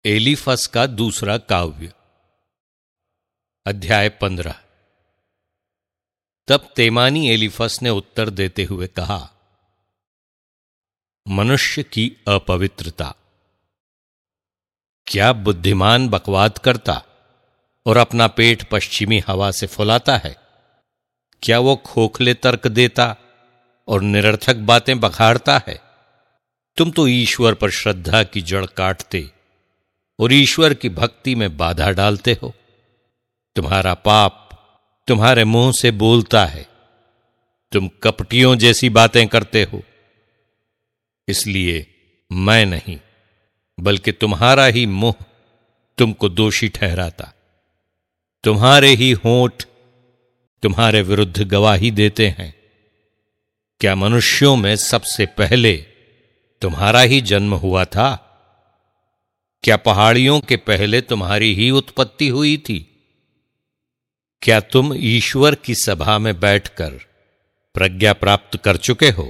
एलीफस का दूसरा काव्य। अध्याय 15। तब तेमानी एलीफस ने उत्तर देते हुए कहा, मनुष्य की अपवित्रता। क्या बुद्धिमान बकवाद करता और अपना पेट पश्चिमी हवा से फुलाता है? क्या वो खोखले तर्क देता और निरर्थक बातें बखाड़ता है? तुम तो ईश्वर पर श्रद्धा की जड़ काटते और ईश्वर की भक्ति में बाधा डालते हो। तुम्हारा पाप तुम्हारे मुंह से बोलता है। तुम कपटियों जैसी बातें करते हो। इसलिए मैं नहीं बल्कि तुम्हारा ही मुंह तुमको दोषी ठहराता। तुम्हारे ही होंठ तुम्हारे विरुद्ध गवाही देते हैं। क्या मनुष्यों में सबसे पहले तुम्हारा ही जन्म हुआ था? क्या पहाड़ियों के पहले तुम्हारी ही उत्पत्ति हुई थी? क्या तुम ईश्वर की सभा में बैठकर प्रज्ञा प्राप्त कर चुके हो?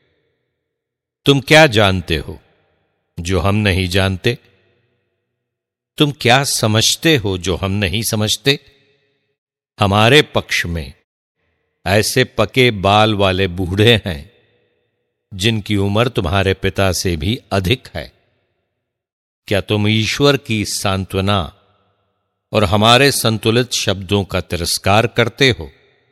तुम क्या जानते हो जो हम नहीं जानते? तुम क्या समझते हो जो हम नहीं समझते? हमारे पक्ष में ऐसे पके बाल वाले बूढ़े हैं जिनकी उम्र तुम्हारे पिता से भी अधिक है। क्या तुम ईश्वर की सांत्वना और हमारे संतुलित शब्दों का तिरस्कार करते हो?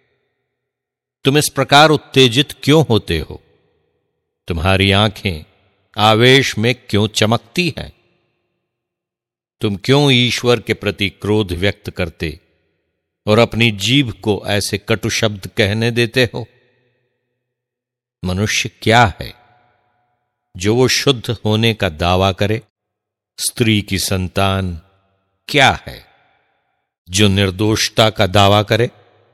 तुम इस प्रकार उत्तेजित क्यों होते हो? तुम्हारी आंखें आवेश में क्यों चमकती हैं? तुम क्यों ईश्वर के प्रति क्रोध व्यक्त करते और अपनी जीभ को ऐसे कटु शब्द कहने देते हो? मनुष्य क्या है जो वो शुद्ध होने का दावा करे? स्त्री की संतान क्या है जो निर्दोषता का दावा करे?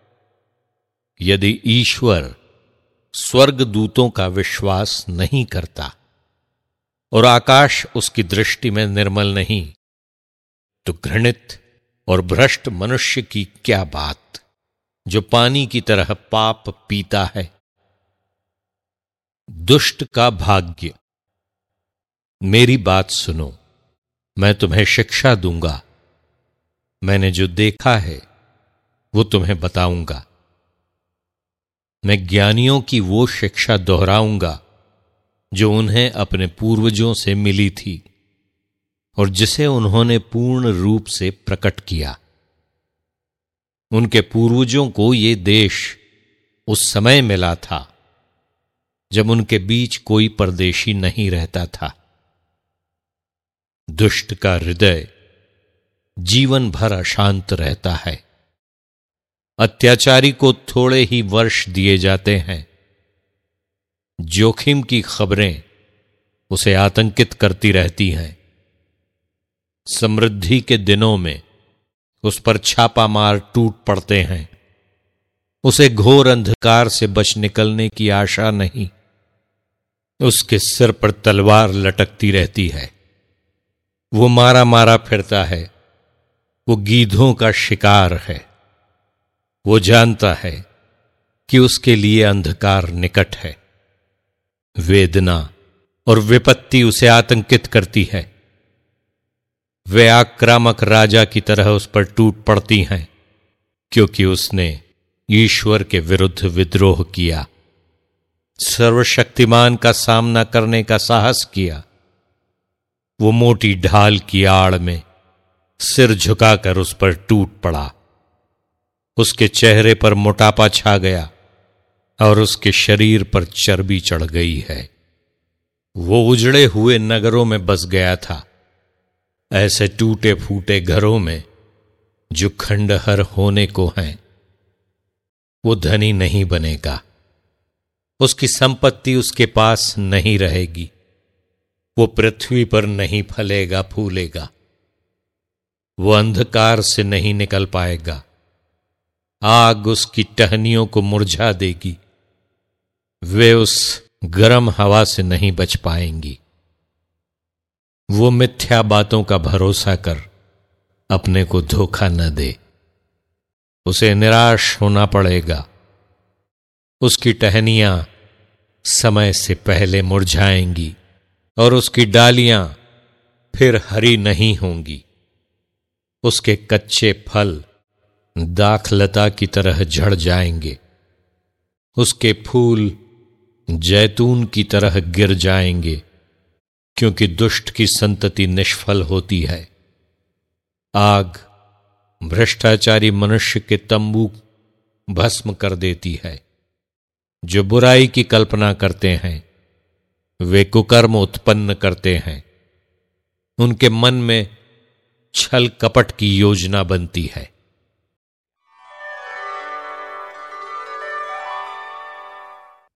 यदि ईश्वर स्वर्गदूतों का विश्वास नहीं करता और आकाश उसकी दृष्टि में निर्मल नहीं, तो घृणित और भ्रष्ट मनुष्य की क्या बात जो पानी की तरह पाप पीता है। दुष्ट का भाग्य। मेरी बात सुनो, मैं तुम्हें शिक्षा दूंगा। मैंने जो देखा है वो तुम्हें बताऊंगा। मैं ज्ञानियों की वो शिक्षा दोहराऊंगा जो उन्हें अपने पूर्वजों से मिली थी और जिसे उन्होंने पूर्ण रूप से प्रकट किया। उनके पूर्वजों को ये देश उस समय मिला था जब उनके बीच कोई परदेशी नहीं रहता था। दुष्ट का हृदय जीवन भर अशांत रहता है। अत्याचारी को थोड़े ही वर्ष दिए जाते हैं। जोखिम की खबरें उसे आतंकित करती रहती हैं। समृद्धि के दिनों में उस पर छापा मार टूट पड़ते हैं। उसे घोर अंधकार से बच निकलने की आशा नहीं। उसके सिर पर तलवार लटकती रहती है। वो मारा मारा फिरता है। वो गीधों का शिकार है। वो जानता है कि उसके लिए अंधकार निकट है। वेदना और विपत्ति उसे आतंकित करती है। वे आक्रामक राजा की तरह उस पर टूट पड़ती हैं क्योंकि उसने ईश्वर के विरुद्ध विद्रोह किया, सर्वशक्तिमान का सामना करने का साहस किया। वो मोटी ढाल की आड़ में सिर झुकाकर उस पर टूट पड़ा। उसके चेहरे पर मोटापा छा गया और उसके शरीर पर चर्बी चढ़ गई है। वो उजड़े हुए नगरों में बस गया था, ऐसे टूटे फूटे घरों में जो खंडहर होने को हैं। वो धनी नहीं बनेगा। उसकी संपत्ति उसके पास नहीं रहेगी। वो पृथ्वी पर नहीं फलेगा फूलेगा। वो अंधकार से नहीं निकल पाएगा। आग उसकी टहनियों को मुरझा देगी। वे उस गर्म हवा से नहीं बच पाएंगी। वो मिथ्या बातों का भरोसा कर अपने को धोखा न दे। उसे निराश होना पड़ेगा। उसकी टहनियां समय से पहले मुरझाएंगी और उसकी डालियां फिर हरी नहीं होंगी। उसके कच्चे फल दाखलता की तरह झड़ जाएंगे, उसके फूल जैतून की तरह गिर जाएंगे, क्योंकि दुष्ट की संतति निष्फल होती है। आग भ्रष्टाचारी मनुष्य के तंबू भस्म कर देती है। जो बुराई की कल्पना करते हैं वे कुकर्म उत्पन्न करते हैं। उनके मन में छल कपट की योजना बनती है।